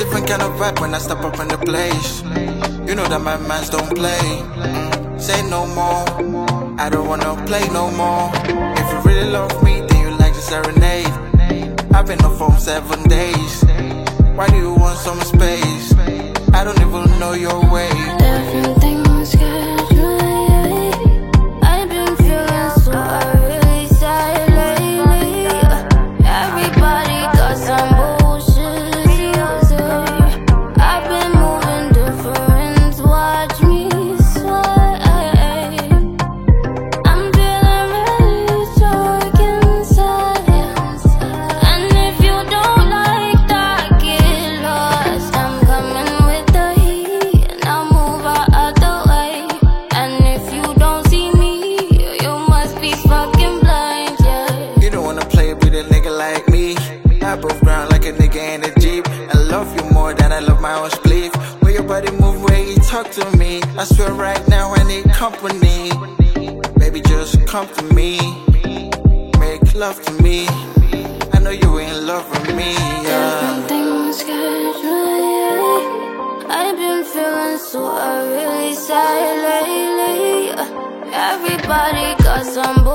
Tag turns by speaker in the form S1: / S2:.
S1: different kind of vibe when I step up in the place. You know that my mans don't play. Say no more, I don't wanna play no more. If you really love me, then you like to serenade. I've been off for 7 days. Why do you want some space? I don't even know your way.
S2: Everything was good, right? I've been feeling so really sad lately. Everybody got some bullshit to say. I've been moving different, watch me sway. I'm feeling really dark inside. And if you don't like that, get lost. I'm coming with the heat, and I'll move out the way. And if you don't see me, you must be fucking blind, yeah.
S1: You don't wanna play with a nigga like me. I broke ground like a nigga in a Jeep. I love you more than I love my own spleef. When your body move, when you talk to me, I swear right now I need company. Baby, just come to me, make love to me. I know you in love with me, yeah.
S2: Everything was good, right? I've been feeling so really sad lately. Everybody got some